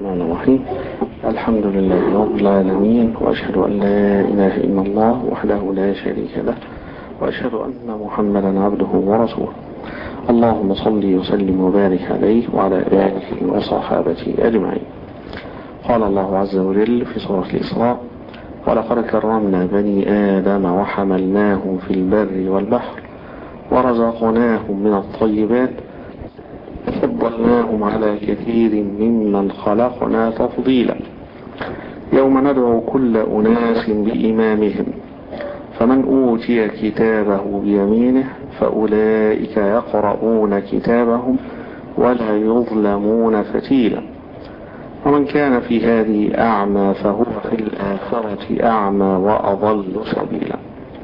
الرحمن الرحيم. الحمد لله رب العالمين، وأشهد أن لا إله إلا الله وحده لا شريك له، وأشهد أن محمدا عبده ورسوله. اللهم صل وسلم وبارك عليه وعلى آله وصحابته أجمعين. قال الله عز وجل في سورة الإسراء: ولقد كرمنا بني آدم وحملناهم في البر والبحر ورزقناهم من الطيبات وفضلناهم على كثير ممن خلقنا تفضيلا. يوم ندعو كل أناس بإمامهم فمن أوتي كتابه بيمينه فأولئك يقرؤون كتابهم ولا يظلمون فتيلا. ومن كان في هذه أعمى فهو في الآخرة أعمى وأضل سبيلا.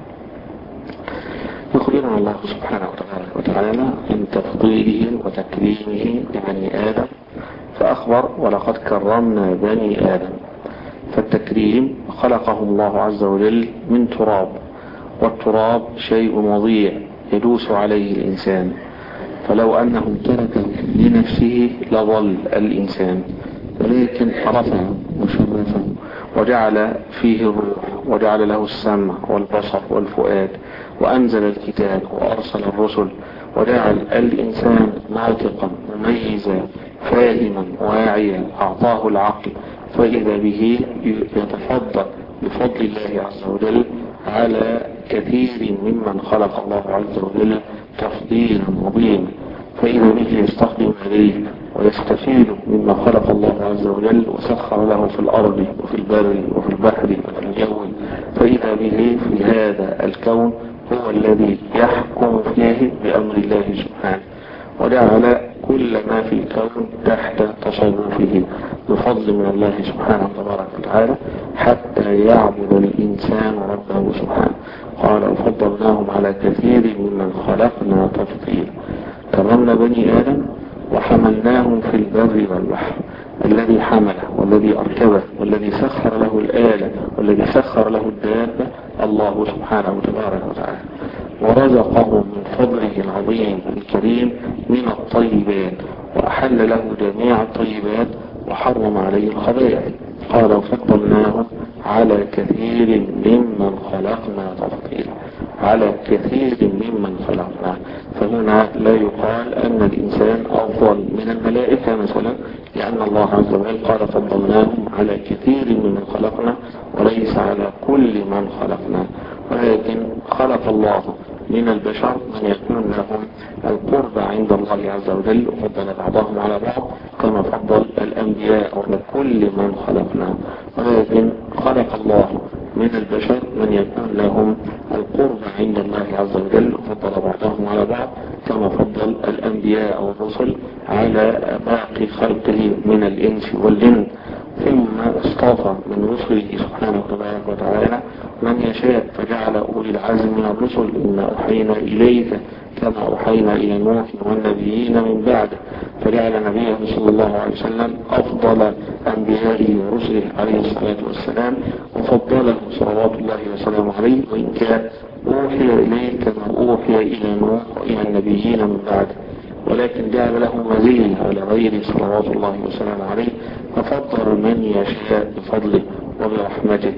يخبرنا الله سبحانه وتعالى عن تفضيله وتكريمه لبني آدم، فأخبر: ولقد كرمنا بني آدم. فالتكريم خلقه الله عز وجل من تراب، والتراب شيء وضيع يدوس عليه الإنسان، فلو أنه تركه لنفسه لظل الإنسان، ولكن رفعه وشرفه وجعل فيه الروح وجعل له السمع والبصر والفؤاد، وأنزل الكتاب وأرسل الرسل، وجعل الإنسان ناطقا مميزا فاهما واعيا، أعطاه العقل، فإذا به يتفضل بفضل الله عز وجل على كثير ممن خلق الله عز وجل تفضيلا عظيما، فإذا به يستخدم عليه ويستفيد مما خلق الله عز وجل وسخر له في الأرض وفي البر وفي البحر وفي الجو، فإذا به في هذا الكون هو الذي يحكم فيه بأمر الله سبحانه، وجعل كل ما في الكون تحت تصرفه بفضل من الله سبحانه تبارك وتعالى، حتى يعبد الإنسان ربه سبحانه. قال: وفضلناهم على كثير ممن خلقنا تفضيلا. كرمنا بني آدم وحملناهم في البر والبحر. الذي حمله والذي أركبه والذي سخر له الآلة والذي سخر له الدابة الله سبحانه تبارك وتعالى، ورزقه من فضله العظيم الكريم من الطيبات، وأحل له جميع الطيبات وحرم عليه الخبائث. قال: وفضلناهم على كثير ممن خلقنا تفضيلا. على كثير ممن خلقنا، فهنا لا يقال أن الإنسان أفضل من الملائكة مثلا، لأن الله عز وجل قال: فضلناهم على كثير ممن خلقنا، وليس على كل من خلقنا، ولكن خلق الله من البشر من يكون لهم القرب عند الله عز وجل، وفضل بعضهم على بعض كما فضل الأنبياء على كل من خلقنا، ولكن خلق الله من البشر من يكون لهم القرب عند الله عز وجل، وفضل بعضهم على بعض كما فضل الأنبياء والرسل على باقي خلقه من الإنس والجن. ثم اصطفى من رسله سبحانه وتعالى من يشاء، فجعل أولي العزم من الرسل: إنا أوحينا إليك كما أوحينا إلى نوح والنبيين من بعده، فجعل نبيه صلى الله عليه وسلم أفضل أنبيائه ورسله عليه الصلاة والسلام، وفضله صلوات الله وسلامه عليه، وإن كان أوحي إليه كما أوحي إلى نوح وإلى النبيين من بعده، ولكن جعل له مزية على غيره صلوات الله وسلامه عليه، ففضل من يشاء بفضله وبرحمته،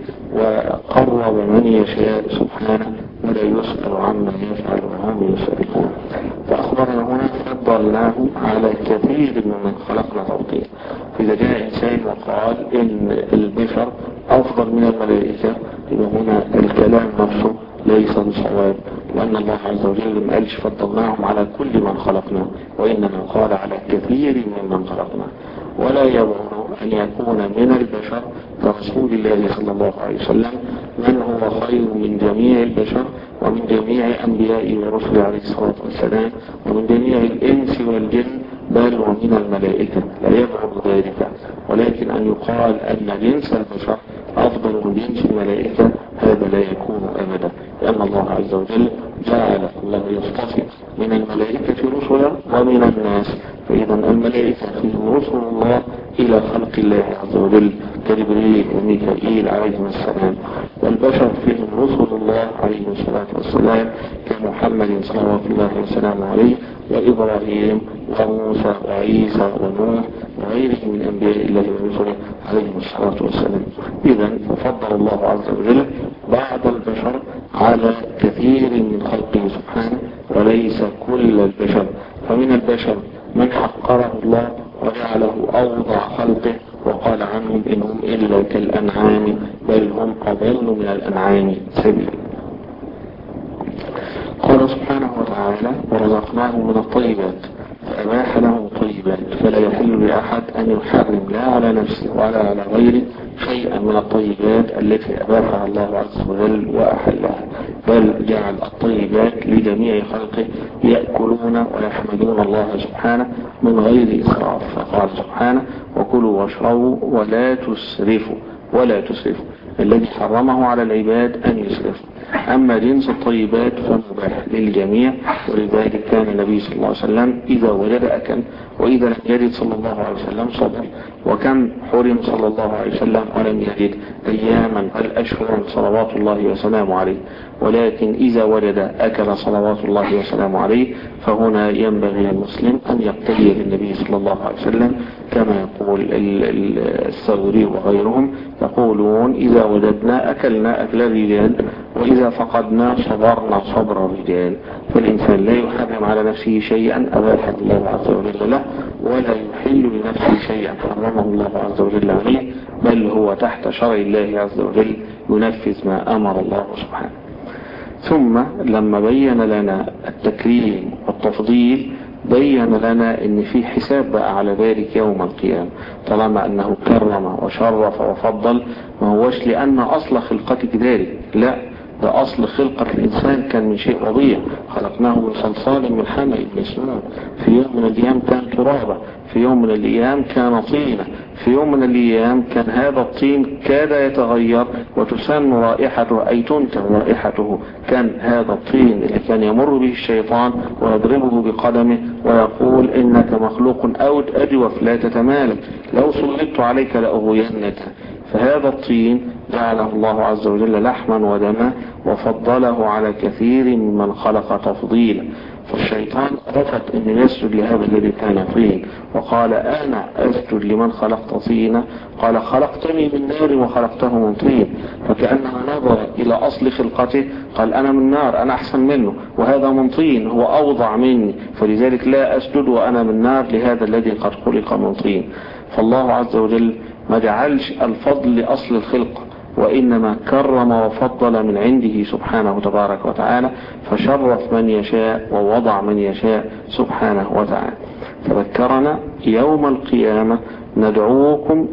وقرب من يشاء سبحانه، ولا يسأل عما يفعل وهم يسألون. فأخبرنا هنا: فضلناه على كثير ممن خلقنا تفضيلا. فإذا جاء إنسان وقال إن البشر أفضل من الملائكة، يبقى هنا الكلام نفسه ليس بصواب، لأن الله عز وجل ما قالش فضلناهم على كل من خلقنا، وإنما قال على كثير ممن خلقنا. ولا يبعد أن يكون من البشر كرسول الله صلى الله عليه وسلم من هو خير من جميع البشر ومن جميع أنبيائه ورسله عليه الصلاة والسلام ومن جميع الإنس والجن، بل ومن الملائكة، لا يبعد ذلك. ولكن أن يقال أن جنس البشر أفضل من جنس الملائكة، هذا لا يكون أبدا، لأن الله عز وجل جعل الله يصطفي من الملائكة رسلا ومن الناس، فإذا الملائكة فيهم رسل الله إلى خلق الله عز وجل، كجبريل وميكائيل عليهم السلام، والبشر فيهم رسل الله عليهم الصلاة والسلام كمحمد صلوات الله وسلامه عليه وإبراهيم وموسى وعيسى ونوح وغيرهم من أنبياء الله ورسله عليهم الصلاة والسلام. إذا ففضل الله عز وجل بعض البشر على كثير من خلقه سبحانه وليس كل البشر، فمن البشر من حقره الله وجعله أوضع خلقه وقال عنهم إنهم إلا كالأنعام بل هم أضل من الأنعام سبيلا. قال سبحانه وتعالى ورزقناهم من الطيبات فأباح لهم طيبات فلا يحل لأحد أن يحرم لا على نفسه ولا على غيره شيئا من الطيبات التي أباحها الله عز وجل وأحلها، بل جعل الطيبات لجميع خلقه يأكلون ويحمدون الله سبحانه من غير إسراف، فقال سبحانه وكلوا واشربوا ولا تسرفوا الذي حرمه على العباد أن يسرفوا. أما جنس الطيبات فمباح للجميع، ولذلك كان النبي صلى الله عليه وسلم إذا وجد أكل وإذا لم يجد صلى الله عليه وسلم صبر، وكم حرم صلى الله عليه وسلم ولم يجد أياما بل أشهرا صلوات الله وسلامه عليه، ولكن إذا وجد أكل صلوات الله وسلامه عليه. فهنا ينبغي للمسلم أن يقتدي بالنبي صلى الله عليه وسلم كما يقول الثوري وغيرهم يقولون إذا وجدنا أكلنا أكل الرجال وإذا فقدنا صبرنا صبر الرجال. فالإنسان لا يحرم على نفسه شيئا أباحه الله عز وجل له، ولا يحل لنفسه شيئا حرمه الله عز وجل عليه، بل هو تحت شرع الله عز وجل ينفذ ما أمر الله سبحانه. ثم لما بين لنا التكريم والتفضيل بين لنا ان في حساب بقى على ذلك يوم القيامة، طالما انه كرم وشرف وفضل ما هوش لان اصل خلقتك ذلك، لا، ده اصل خلقة الانسان كان من شيء وضيع، خلقناه من صلصال من حمأ مسنون، في يوم من الايام كان ترابا، في يوم من الايام كان طينا، في يوم من الايام كان هذا الطين كاد يتغير وتسن رائحته اي تنتن رائحته، كان هذا الطين اللي كان يمر به الشيطان ويضربه بقدمه ويقول انك مخلوق اجوف لا تتمالك، لو سلطت عليك لاغوينك. فهذا الطين جعله الله عز وجل لحما ودما وفضله على كثير ممن خلق تفضيلا. فالشيطان رفض أن يسجد لهذا الذي كان طين وقال أنا أسجد لمن خلقت طينا، قال خلقتني من نار وخلقته من طين، فكأنه نظر إلى أصل خلقته قال أنا من نار أنا أحسن منه، وهذا من طين هو أوضع مني، فلذلك لا أسجد وأنا من نار لهذا الذي قد خلق من طين. فالله عز وجل ما جعلش الفضل لأصل الخلق، وإنما كرم وفضل من عنده سبحانه تبارك وتعالى، فشرف من يشاء ووضع من يشاء سبحانه وتعالى. فذكرنا يوم القيامة ندعوكم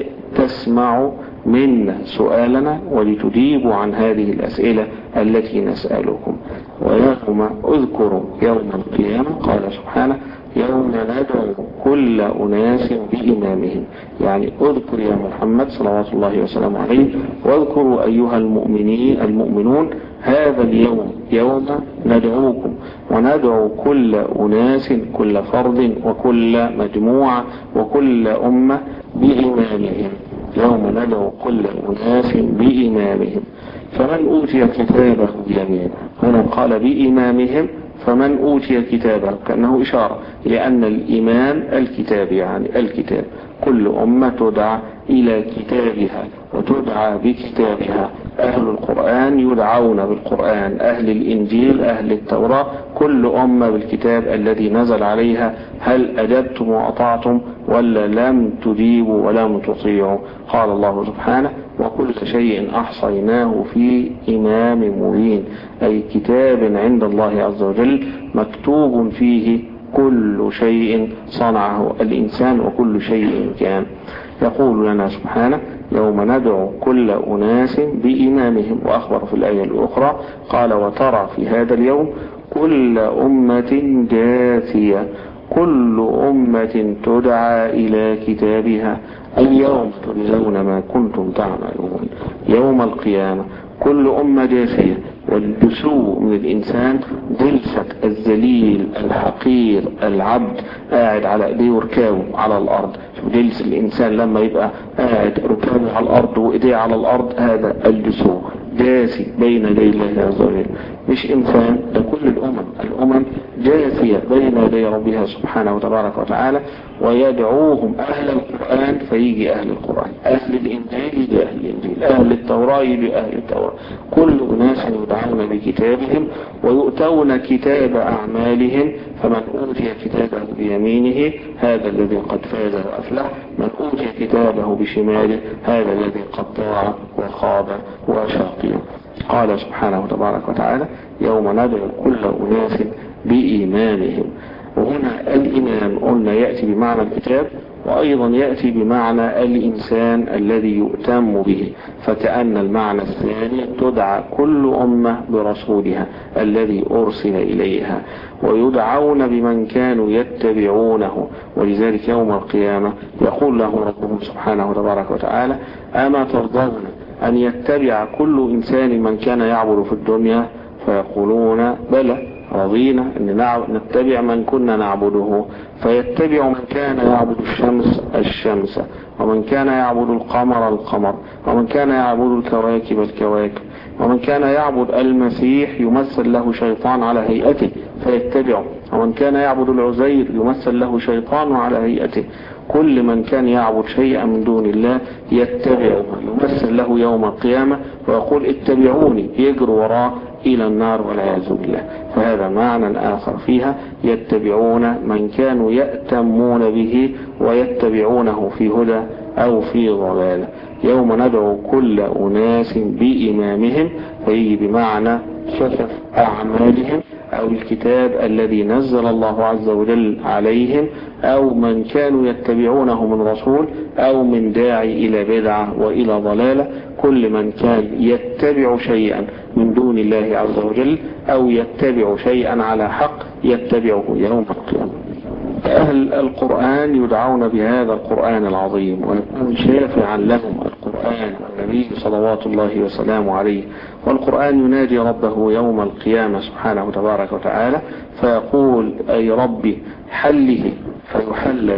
لتسمعوا منا سؤالنا ولتجيبوا عن هذه الأسئلة التي نسألكم. ويوم اذكروا يوم القيامة قال سبحانه يوم ندعو كل أناس بإمامهم، يعني اذكر يا محمد صلوات الله وسلامه عليه، واذكروا أيها المؤمنون هذا اليوم يوم ندعوكم، وندعو كل أناس كل فرد وكل مجموعة وكل أمة بإمامهم، يوم ندعو كل أناس بإمامهم. فمن أوتي كتابه بيمينه، هنا قال بإمامهم، فمن أوتي كتابه كأنه إشارة لأن الإمام الكتاب، يعني الكتاب كل أمة تدعى إلى كتابها وتدعى بكتابها. أهل القرآن يدعون بالقرآن، أهل الإنجيل أهل التوراة كل أمة بالكتاب الذي نزل عليها، هل أجبتم وأطعتم ولا لم تجيبوا ولم تطيعوا؟ قال الله سبحانه وكل شيء أحصيناه في إمام مبين، أي كتاب عند الله عز وجل مكتوب فيه كل شيء صنعه الإنسان وكل شيء كان. يقول لنا سبحانه يوم ندعو كل أناس بإمامهم. وأخبر في الآية الأخرى قال وترى في هذا اليوم كل أمة جاثية، كل أمة تدعى إلى كتابها، اليوم تجزون ما كنتم تعملون. يوم القيامة كل أمة جاثية. والدسو من الإنسان جلسة الذليل الحقير العبد قاعد على ايديه وركابه على الأرض. جلس الإنسان لما يبقى قاعد ركابه على الأرض وإيديه على الأرض، هذا الدسو جاثي بين يدي الله عز وجل. مش إنسان، ده كل الأمم جاثية بين يدي ربها سبحانه وتبارك وتعالى، ويدعوهم أهل القرآن فيجي أهل القرآن، أهل الإنجيل يجي أهل الإنجيل، أهل التوراة يجي أهل التوراة. كل أناس يدعون بكتابهم ويؤتون كتاب أعمالهم، فمن أوتي كتابه بيمينه هذا الذي قد فاز وأفلح، من أوتي كتابه بشماله هذا الذي قد ضاع وخاب وشقي. قال سبحانه وتبارك وتعالى: يوم ندعو كل أناس بإمامهم. وهنا الإمام قلنا يأتي بمعنى الكتاب، وأيضا يأتي بمعنى الإنسان الذي يؤتم به، فكأن المعنى الثاني تدعى كل أمة برسولها الذي أرسل إليها، ويدعون بمن كانوا يتبعونه. ولذلك يوم القيامة يقول له ربهم سبحانه وتبارك وتعالى: أما ترضون أن يتبع كل إنسان من كان يعبد في الدنيا؟ فيقولون: بلى، رضينا أن نتبع من كنا نعبده. فيتبع من كان يعبد الشمس، ومن كان يعبد القمر، ومن كان يعبد الكواكب، ومن كان يعبد المسيح يمثل له شيطان على هيئته فيتبعه، ومن كان يعبد العزير يمثل له شيطان على هيئته. كل من كان يعبد شيئا من دون الله يتبعه، يمثل له يوم القيامة ويقول: اتبعوني، يجروا وراه إلى النار والعياذ بالله. فهذا معنى آخر فيها: يتبعون من كانوا يأتمون به ويتبعونه في هدى أو في ضلالة. يوم ندعو كل أناس بإمامهم، فيجي بمعنى صفة أعمالهم أو الكتاب الذي نزل الله عز وجل عليهم، أو من كانوا يتبعونه من رسول، أو من داعي إلى بدعة وإلى ضلالة. كل من كان يتبع شيئا من دون الله عز وجل أو يتبع شيئا على حق يتبعه يوم القيامة. أهل القرآن يدعون بهذا القرآن العظيم، ويكون شافعا لهم القرآن والنبي صلوات الله وسلامه عليه. والقرآن ينادي ربه يوم القيامة سبحانه وتبارك وتعالى فيقول: أي ربي حله، فيحل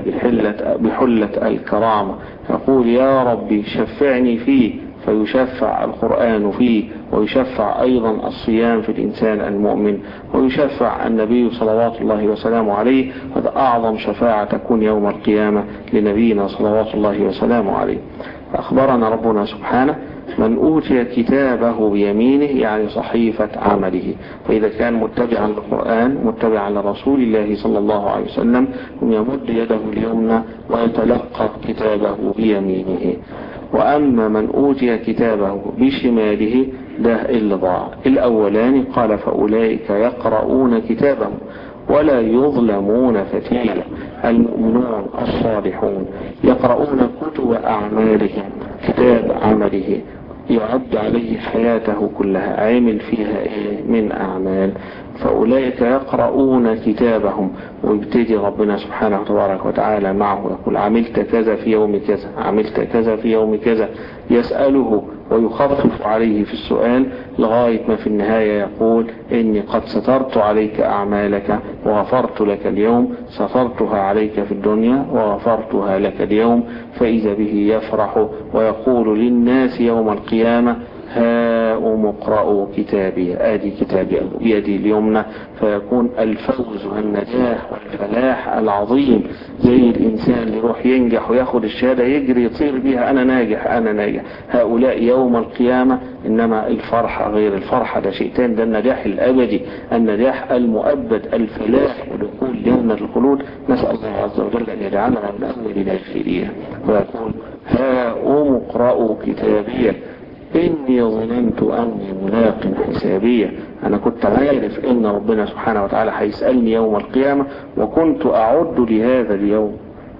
بحلة الكرامة. يقول: يا ربي شفعني فيه، فيشفع القرآن فيه، ويشفع أيضا الصيام في الإنسان المؤمن، ويشفع النبي صلوات الله وسلامه عليه. هذا أعظم شفاعة تكون يوم القيامة لنبينا صلوات الله وسلامه عليه. أخبرنا ربنا سبحانه: من أوتي كتابه بيمينه، يعني صحيفة عمله. فإذا كان متبعا للقرآن متبعا لرسول الله صلى الله عليه وسلم يمد يده اليمنى ويتلقى كتابه بيمينه. وأما من أوتي كتابه بشماله ده اللي ضاع. الأولاني قال: فأولئك يقرؤون كتابهم ولا يظلمون فتيلا. المؤمنون الصالحون يقرؤون كتب أعمالهم، كتاب عمله يعد عليه حياته كلها، عامل فيها من أعمال. فأولئك يقرؤون كتابهم، ويبتدي ربنا سبحانه وتبارك وتعالى معه يقول: عملت كذا في يوم كذا، عملت كذا في يوم كذا، يسأله ويخفف عليه في السؤال، لغاية ما في النهاية يقول: إني قد سترت عليك أعمالك وغفرت لك اليوم، سترتها عليك في الدنيا وغفرتها لك اليوم. فإذا به يفرح ويقول للناس يوم القيامة: هاؤم اقرأوا كتابي، آدي كتابي بيدي اليمنى. فيكون الفوز والنجاح والفلاح العظيم، زي الإنسان اللي يروح ينجح وياخد الشهادة يجري يطير بيها: أنا ناجح أنا ناجح. هؤلاء يوم القيامة. إنما الفرحة غير الفرحة، ده شيء تاني، ده النجاح الأبدي، النجاح المؤبد، الفلاح ودخول جنة الخلود. نسأل الله عز وجل أن يجعلنا من أول داخلين. ويقول: هاؤم اقرأوا كتابي إني ظننت أني ملاق حسابية. أنا كنت عارف إن ربنا سبحانه وتعالى هيسألني يوم القيامة، وكنت أعد لهذا اليوم.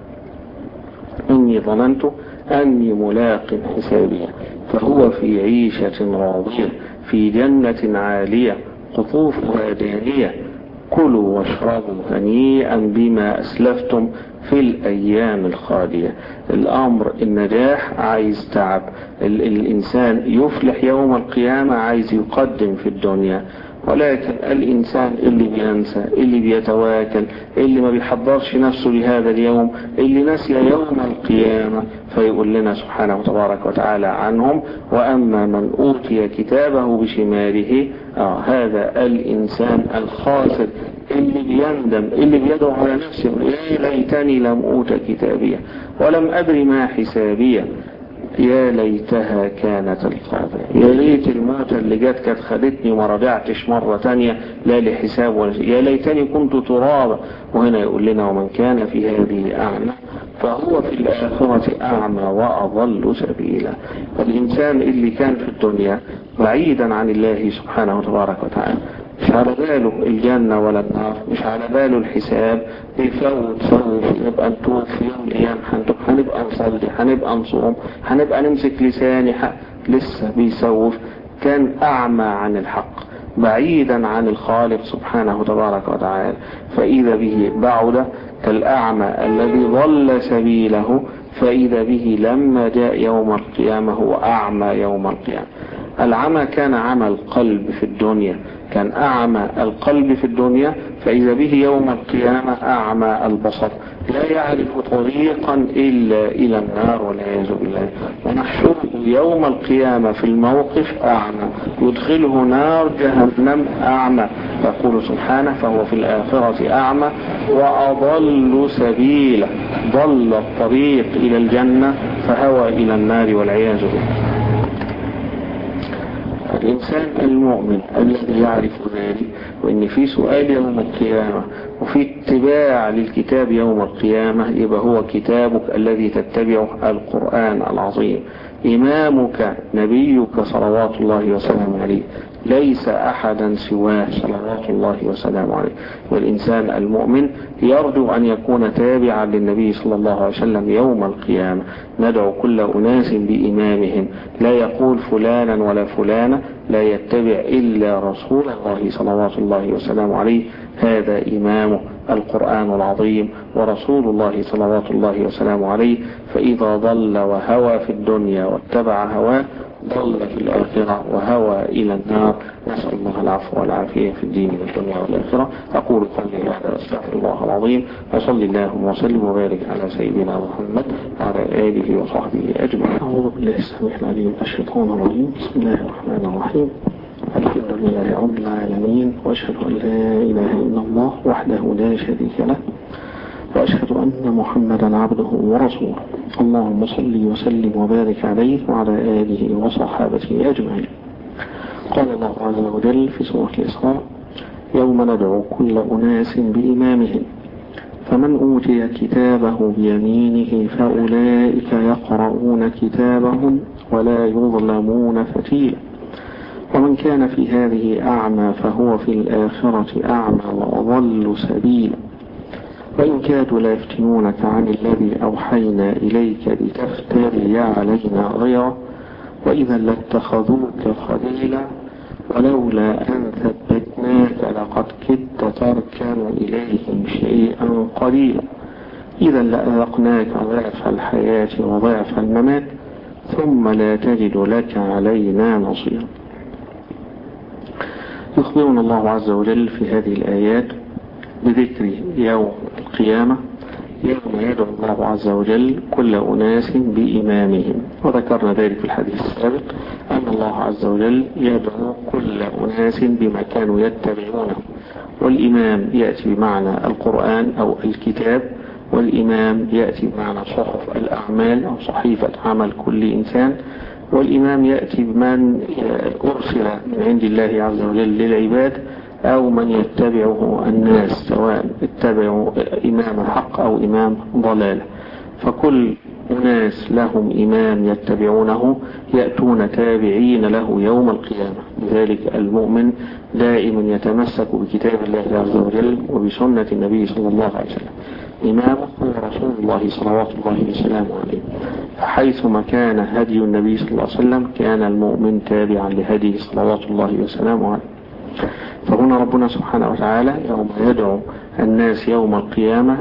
إني ظننت أني ملاق حسابية. فهو في عيشة راضية في جنة عالية قطوفها دانية. كلوا واشربوا هنيئا بما أسلفتم في الأيام الخالية. الأمر النجاح عايز تعب، الإنسان يفلح يوم القيامة عايز يقدم في الدنيا. ولكن الإنسان اللي بينسى، اللي بيتواكل، اللي ما بيحضرش نفسه لهذا اليوم، اللي نسي يوم القيامة، فيقول لنا سبحانه وتبارك وتعالى عنهم: وأما من أوتي كتابه بشماله، هذا الإنسان الخاسر اللي بيندم، اللي بيدعو على نفسه: يا ليتني لم أوت كتابيه ولم أدري ما حسابيه، يا ليتها كانت القاضية، يا ليت الموت اللي جت كانت خدتني وما رجعتش مرة تانية لا لحساب ولا شيء، يا ليتني كنت ترابا. وهنا يقول لنا: ومن كان في هذه أعمى فهو في الآخرة أعمى وأضل سبيلا. فالإنسان اللي كان في الدنيا بعيدا عن الله سبحانه وتبارك وتعالى، مش على باله الجنة ولا النار، مش على باله الحساب، بيفوت نبقى نتوب في يوم الأيام، هنبقى نصلي، هنبقى نصوم، هنبقى نمسك لساني، لسه بيسوف. كان أعمى عن الحق، بعيدا عن الخالق سبحانه وتبارك وتعالى، فإذا به بعد كالأعمى الذي ضل سبيله، فإذا به لما جاء يوم القيامة هو أعمى يوم القيامة. العمى كان عمى القلب في الدنيا، كان أعمى القلب في الدنيا، فإذا به يوم القيامة أعمى البصر، لا يعرف طريقا إلا إلى النار والعياذ بالله. ونحشره يوم القيامة في الموقف أعمى، يدخله نار جهنم أعمى، يقول سبحانه: فهو في الآخرة أعمى وأضل سبيلا، ضل الطريق إلى الجنة فهوى إلى النار والعياذ بالله. الإنسان المؤمن الذي يعرف ذلك، وإن في سؤال يوم القيامة وفي اتباع للكتاب يوم القيامة، يبقى هو كتابك الذي تتبعه القرآن العظيم، إمامك نبيك صلوات الله وسلامه عليه، ليس أحدا سواه صلوات الله وسلامه عليه. والإنسان المؤمن يرجو أن يكون تابعا للنبي صلى الله عليه وسلم يوم القيامة. ندعو كل أناس بإمامهم، لا يقول فلانا ولا فلانا، لا يتبع إلا رسول الله صلوات الله وسلامه عليه، هذا إمامه القرآن العظيم ورسول الله صلوات الله وسلامه عليه. فإذا ضل وهوى في الدنيا واتبع هواه ضل في الآخرة وهوى إلى النار. نسأل الله العفو والعافية في الدين والدنيا والآخرة. أقول قولي هذا أستغفر الله العظيم، وصلى اللهم وسلم وبارك على سيدنا محمد وعلى آله وصحبه أجمعين. أعوذ بالله السميع العليم من الشيطان الرجيم. بسم الله الرحمن الرحيم. الحمد لله رب العالمين، وأشهد أن لا إله إلا الله وحده لا شريك له، وأشهد أن محمدا عبده ورسوله. اللهم صل وسلم وبارك عليه وعلى آله وصحابته أجمعين. قال الله عز وجل في سورة الإسراء: يوم ندعو كل أناس بإمامهم فمن أوتي كتابه بيمينه فأولئك يقرؤون كتابهم ولا يظلمون فتيلا ومن كان في هذه أعمى فهو في الآخرة أعمى وأضل سبيلا وإن كادوا ليفتنونك عن الذي أوحينا إليك لتفتري علينا غيره وإذا لاتخذوك خليلا ولولا أن ثبتناك لقد كدت تركن إليهم شيئا قليلا إذا لأذقناك ضعف الحياة وضعف الممات ثم لا تجد لك علينا نصيرا. يخبرنا الله عز وجل في هذه الآيات بذكر يوم القيامة، يوم يدعو الله عز وجل كل أناس بإمامهم. وذكرنا ذلك في الحديث السابق أن الله عز وجل يدعو كل أناس بما كانوا يتبعونه، والإمام يأتي بمعنى القرآن أو الكتاب، والإمام يأتي بمعنى صحف الأعمال أو صحيفة عمل كل إنسان، والإمام يأتي بمن أرسل من عند الله عز وجل للعباد أو من يتبعه الناس، سواء اتبعوا إمام الحق أو إمام ضلال. فكل أناس لهم إمام يتبعونه يأتون تابعين له يوم القيامة. لذلك المؤمن دائما يتمسك بكتاب الله عز وجل وبسنة النبي صلى الله عليه وسلم. إمامه هو رسول الله صلوات الله وسلامه عليه، فحيثما كان هدي النبي صلى الله عليه وسلم كان المؤمن تابعا لهديه صلوات الله وسلامه عليه. فهنا ربنا سبحانه وتعالى يوم يدعو الناس يوم القيامة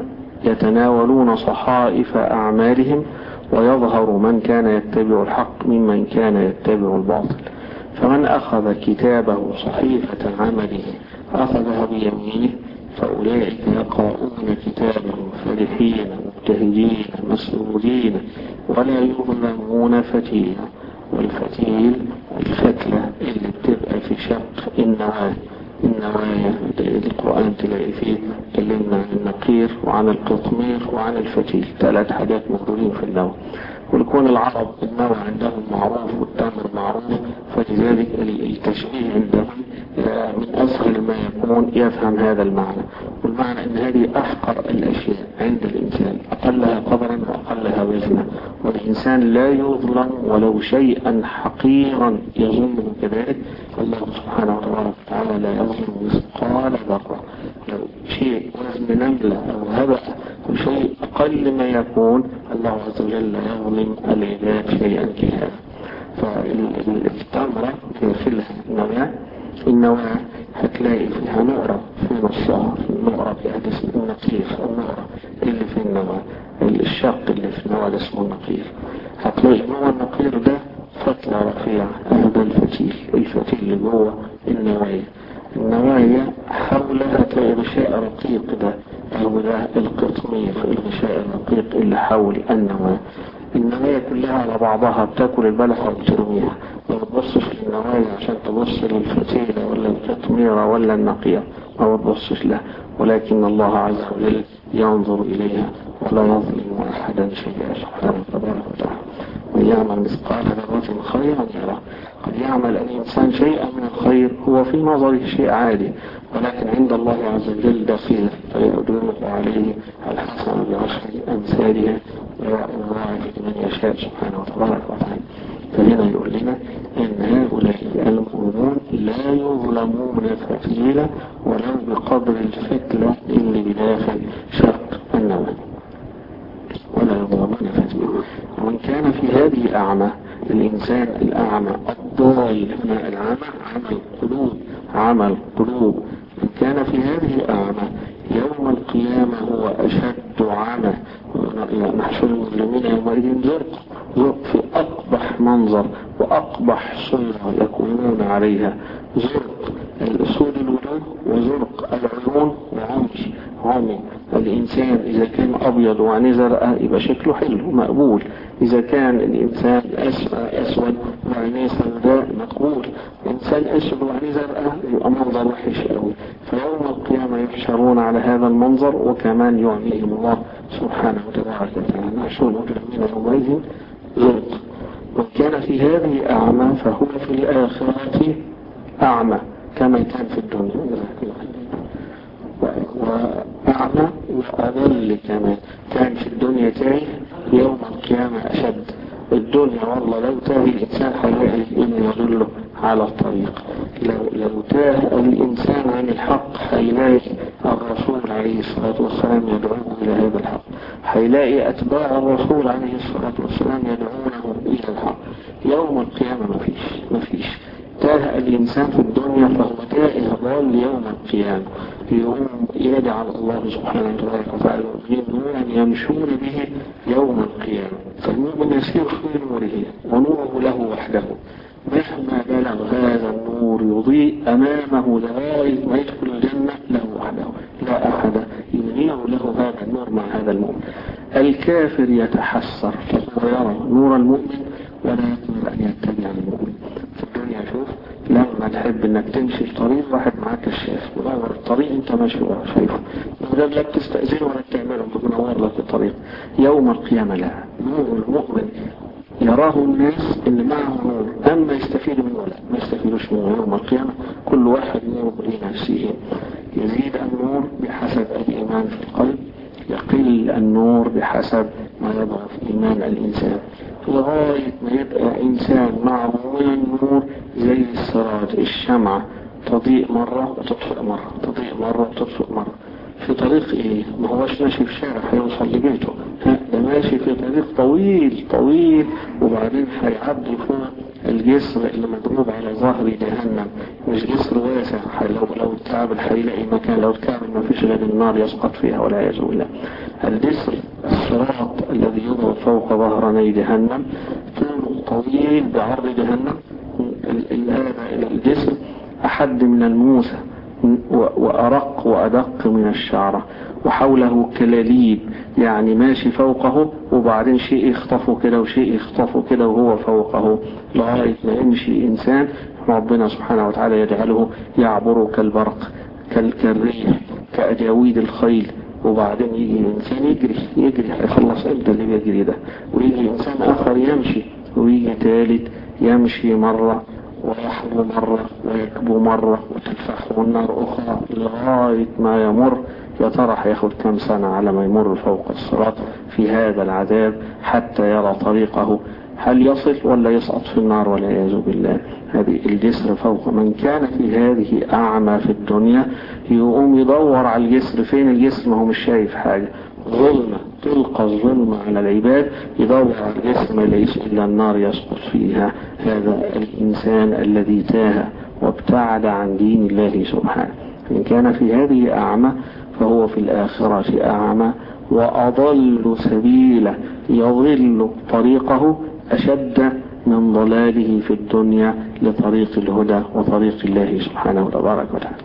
يتناولون صحائف أعمالهم، ويظهر من كان يتبع الحق ممن كان يتبع الباطل. فمن أخذ كتابه صحيفة عمله أخذها بيمينه، فأولئك يقرؤون كتابهم فرحين مبتهجين مسرورين ولا يظلمون فتيلا. والفتيل الفتلة اللي بتبقى في شق النوايا. القرآن تلاقي فيه تكلمنا عن النقير وعن القطمير وعن الفتيل، 3 حاجات موجودين في النوى. ولكون العرب النوى عندهم معروف والتمر معروف، فلذلك التشبيه عندهم من أسهل ما يكون يفهم هذا المعنى. والمعنى أن هذه أحقر الأشياء عند الإنسان، أقلها قدرا وأقلها وزنا. والإنسان لا يظلم ولو شيئا حقيرا يظنه كذلك، الله سبحانه وتعالى لا يظلم مثقال ذرة. لو شيء وزن نملة أو هبأ أو شيء أقل ما يكون، الله عز وجل لا يظلم العباد شيئا كهذا. فالتمرة في النواة هتلاقي فيها نقرة في نصها، النقرة في اسم النقير، النقرة اللي في النواة، الشق اللي في النواة ده اسمه النقير. هتلاقي جوه النقير ده فتلة رفيعة، هذا الفتيل اللي جوه النوايا حولها تلاقي غشاء رقيق ده، أو ده القطمير، الغشاء الرقيق اللي حول النوايا كلها على بعضها بتاكل البلحة وبترميها. ما بتبصش للنوايا عشان تبص للفتيلة ولا القطميرة ولا النقية، ما بتبصش لها، ولكن الله عز وجل ينظر إليها ولا يظلم أحدا شيئا سبحانه وتعالى. ويعمل مثقال ذرة خيرا يرى. قد يعمل الإنسان شيئا من الخير هو في نظره شيء عادي، ولكن عند الله عز وجل دخيل، فيؤدونه عليه الحسن بعشر أمثالها ويعطي من يشاء سبحانه وتعالى. فهنا يقول لنا إن هؤلاء المؤمنون لا يظلمون فتيلا ولو بقدر الفتلة اللي بداخل شق النواة، ولا يظلمون فتيلا. ومن كان في هذه أعمى، الإنسان الأعمى الضال، هنا العمى عمى القلوب، من كان في هذه أعمى يوم القيامة هو أشد عمى. نحشر المسلمين يومئذ زرق في أقبح منظر وأقبح صورة يكونون عليها، زرق الأسود الوجوه وزرق العيون وعمي. الإنسان إذا كان أبيض وعينيه زرقاء يبقى شكله حلو مقبول، إذا كان الإنسان أسود وعينيه سوداء مقبول، الإنسان أسود وعينيه زرقاء يبقى منظر وحش قوي. فيوم القيامة يحشرون على هذا المنظر، وكمان يعميهم الله سبحانه وتعالى. نحشر المجرمين يومئذ زرق. من كان في هذه أعمى فهو في الآخرة أعمى كما كان في الدنيا، وأعمى وأضل كما كان في الدنيا تايه، يوم القيامة أشد. الدنيا والله لو تاه الإنسان هيلاقي إنه يدله على الطريق، لو تاه الإنسان عن الحق هيلاقي الرسول عليه الصلاة والسلام يدعوه إلى هذا الحق، هيلاقي أتباع الرسول عليه الصلاة والسلام يدعونه إلى الحق. يوم القيامة مفيش تاه الإنسان في الدنيا فهو تائه ضال يوم القيامة. يوم يدعى الله سبحانه وتعالى نورا يمشون به يوم القيامة، فالمؤمن يسير في نوره ونوره له وحده، مهما بلغ هذا النور يضيء أمامه لغاية ما يدخل الجنة له وحده، لا أحد ينير له هذا النور مع هذا المؤمن. الكافر يتحسر فهو يرى نور المؤمن ولا يقدر أن يتبع المؤمن. في الدنيا شوف لما تحب انك تمشي في طريق واحد معاك كشاف منور الطريق انت ماشي شايفه، من غير لا تستأذنه ولا تعمله منور لك الطريق. يوم القيامة لا، نور المؤمن يراه الناس اللي معه نور، اما يستفيدوا منه لا، ما يستفيدوش منه. يوم القيامة كل واحد نور لنفسه، يزيد النور بحسب الإيمان في القلب، يقل النور بحسب ما يضعف إيمان الإنسان، لغاية ما يبقى إنسان معه من النور زي السراج، الشمعة تضيء مرة وتطفئ مرة، تضيء مرة وتطفئ مرة. في طريق إيه؟ ما هوش ماشي في شارع هيوصل لبيته، ده ماشي في طريق طويل وبعدين هيعدي فوق الجسر اللي مضروب على ظهر جهنم مش جسر واسع، لو اتكعب هيلاقي مكان، لو اتكعب ما فيش غير النار يسقط فيها والعياذ بالله. الجسر الصراط الذي يضرب فوق ظهراني جهنم طوله طويل بعرض جهنم. الجسر أحد من الموسى وأرق وأدق من الشعرة، وحوله كلاليب، يعني ماشي فوقه وبعدين شيء يخطفه كده وشيء يخطفه كده وهو فوقه لغاية ما يمشي إنسان ربنا سبحانه وتعالى يجعله يعبر كالبرق كالريح كأجاويد الخيل. وبعدين يجي إنسان يجري هيخلص امتى اللي بيجري ده، ويجي إنسان آخر يمشي، ويجي ثالث يمشي مرة ويحبو مرة ويكبو مرة وتلفحه النار أخرى لغاية ما يمر. يا ترى هياخد كم سنة على ما يمر فوق الصراط في هذا العذاب حتى يرى طريقه، هل يصل ولا يسقط في النار والعياذ بالله. هذه الجسر فوق. من كان في هذه أعمى في الدنيا يقوم يدور على الجسر، فين الجسر؟ ما هو مش شايف حاجة، ظلمة تلقى الظلمة على العباد، يدور على الجسر ما ليس إلا النار يسقط فيها. هذا الإنسان الذي تاه وابتعد عن دين الله سبحانه. إن كان في هذه أعمى فهو في الآخرة أعمى وأضل سبيلا، يضل طريقه أشد من ضلاله في الدنيا لطريق الهدى وطريق الله سبحانه وتبارك وتعالى.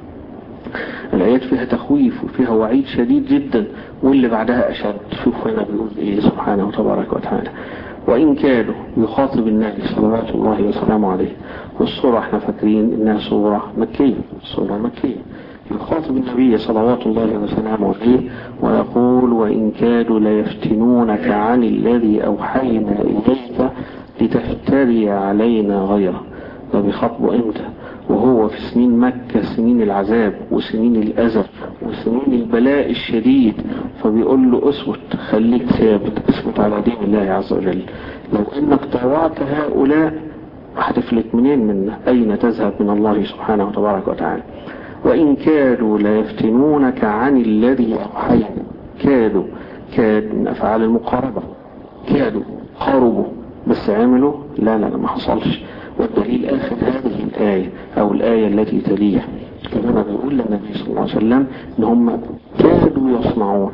الآيات فيها تخويف وفيها وعيد شديد جدا، واللي بعدها أشد. شوف هنا بيقول إيه سبحانه وتبارك وتعالى: وإن كادوا، يخاطب النبي صلوات الله وسلامه عليه. والسورة احنا فاكرين إنها سورة مكية، سورة مكية. يخاطب النبي صلوات الله وسلامه عليه ويقول: وإن كادوا ليفتنونك عن الذي أوحينا إليك لتفتري علينا غيره. ده بيخاطبه امتى؟ وهو في سنين مكة، سنين العذاب وسنين الأذى وسنين البلاء الشديد. فبيقول له: اسكت، خليك ثابت، اسكت على دين الله عز وجل. لو انك طوعت هؤلاء هتفلت منين؟ من أين تذهب من الله سبحانه وتبارك وتعالى. وإن كادوا ليفتنونك عن الذي أوحينا. كادوا، كاد من أفعال المقاربة. كادوا، قاربوا، بس عملوا لا ما حصلش. والدليل آخر هذه الآية أو الآية التي تليها، كما بيقول للنبي صلى الله عليه وسلم إن هم كادوا يصنعون.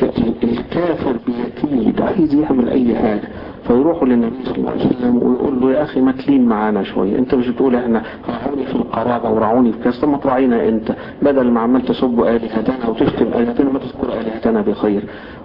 الكافر بيكيد، عايز يعمل أي حاجة، فيروحوا للنبي صلى الله عليه وسلم ويقول له: يا أخي ما تلين معانا شوية، أنت مش بتقول إحنا رعوني في القرابة ورعوني في كذا، ما تراعينا أنت، بدل ما عمال تسب آلهتنا وتشتم آلهتنا ما تذكر آلهتنا بخير.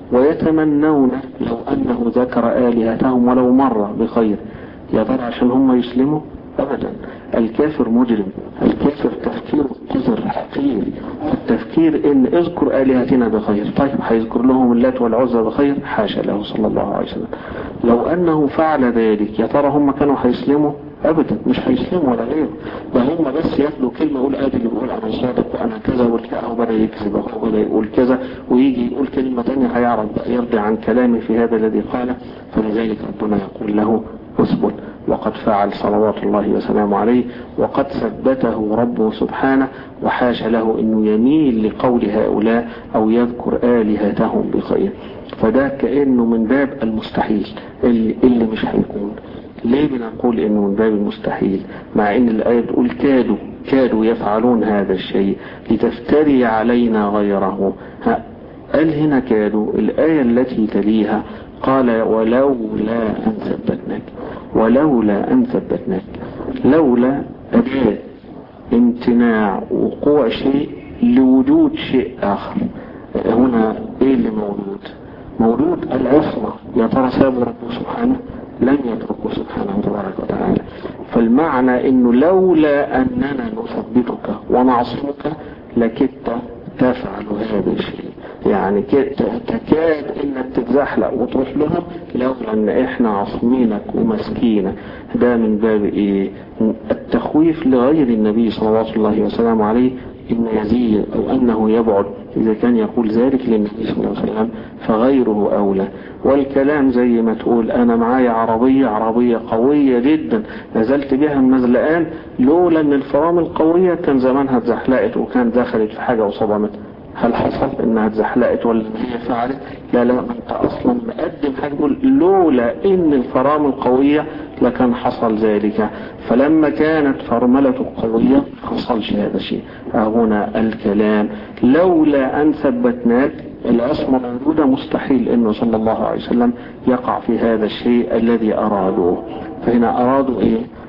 ويتمنون لو أنه ذكر آلهتهم ولو مرة بخير. يا ترى عشان هم يسلموا؟ أبدا. الكافر مجرم، الكافر تفكيره قذر حقير. التفكير إن اذكر آلهتنا بخير، طيب هيذكر لهم اللات والعزى بخير؟ حاشا له صلى الله عليه وسلم. لو أنه فعل ذلك يا ترى هم كانوا هيسلموا؟ أبدا، مش هيسلموا ولا غيره. ده هم بس ياخدوا كلمة يقول آدي اللي بيقول أنا صادق وأنا كذا والكذا، بدأ يكذب أو بدأ يقول كذا، ويجي يقول كلمة تانية هيعرف يرجع عن كلامه في هذا الذي قاله. فلذلك ربنا يقول له: اثبت. وقد فعل صلوات الله وسلامه عليه، وقد ثبته ربه سبحانه، وحاش له انه يميل لقول هؤلاء او يذكر آلهتهم بخير. فده كأنه من باب المستحيل اللي مش هيكون. ليه بنقول انه من باب المستحيل مع ان الآية تقول كادوا يفعلون هذا الشيء لتفتري علينا غيره؟ قال هنا كادوا. الآية التي تليها قال: ولولا أن ثبتناك. ولولا أن ثبتناك، لولا أداة امتناع وقوع شيء لوجود شيء آخر. هنا إيه اللي موجود العصمة. يا ترى ساب ربه سبحانه؟ لم يتركه سبحانه وتبارك وتعالى. فالمعنى إنه لولا أننا نثبتك ونعصمك لكدت تفعل هذا الشيء. يعني تكاد انك تتزحلق وتروح لهم لولا ان احنا عصمينك ومسكينك. ده من باب ايه؟ التخويف لغير النبي صلى الله عليه وسلم عليه ان يزيد او انه يبعد. اذا كان يقول ذلك للنبي صلى الله عليه وسلم فغيره اولى. والكلام زي ما تقول انا معايا عربية قوية جدا نزلت بها المزلقان، لولا ان الفرامل القوية كان زمانها اتزحلقت وكان دخلت في حاجة وصدمت. هل حصل انها اتزحلقت ولا هي فعلت؟ لا انت اصلا مقدم حاجة تقول لولا ان الفرامل قوية لكان حصل ذلك. فلما كانت فرملته قوية حصلش هذا الشيء. هنا الكلام لولا أن ثبتناك العصمة موجودة، مستحيل أنه صلى الله عليه وسلم يقع في هذا الشيء الذي أرادوه. فهنا أرادوا إيه؟